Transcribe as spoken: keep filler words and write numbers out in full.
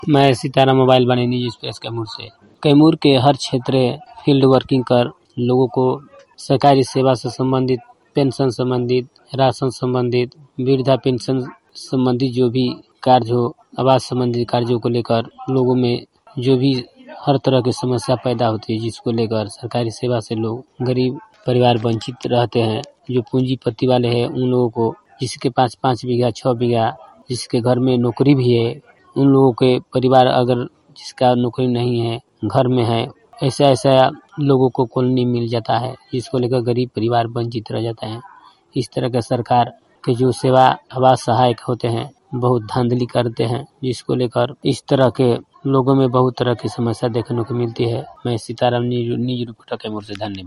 मैं Sitaram mobile Vani news express Kaimur से कैमूर के हर क्षेत्र फील्ड वर्किंग कर लोगों को सरकारी सेवा से संबंधित, पेंशन संबंधित, राशन संबंधित, वृद्धा पेंशन संबंधित जो भी कार्य हो, आवास संबंधित कार्यों को लेकर लोगों में जो भी हर तरह की समस्या पैदा होती है, जिसको लेकर सरकारी सेवा से लोग गरीब परिवार वंचित रहते हैं। जो पूंजीपति वाले हैं उन लोगों को, जिसके पास पाँच बीघा छह बीघा, जिसके घर में नौकरी भी है, उन लोगों के परिवार अगर जिसका नौकरी नहीं है घर में है, ऐसा ऐसा लोगों को कॉलोनी मिल जाता है, जिसको लेकर गरीब परिवार वंचित रह जाते हैं। इस तरह का सरकार के जो सेवा आवास सहायक होते हैं बहुत धांधली करते हैं, जिसको लेकर इस तरह के लोगों में बहुत तरह की समस्या देखने को मिलती है। मैं सीताराम न्यूज रिपोर्टर कैमूर से धन्यवाद।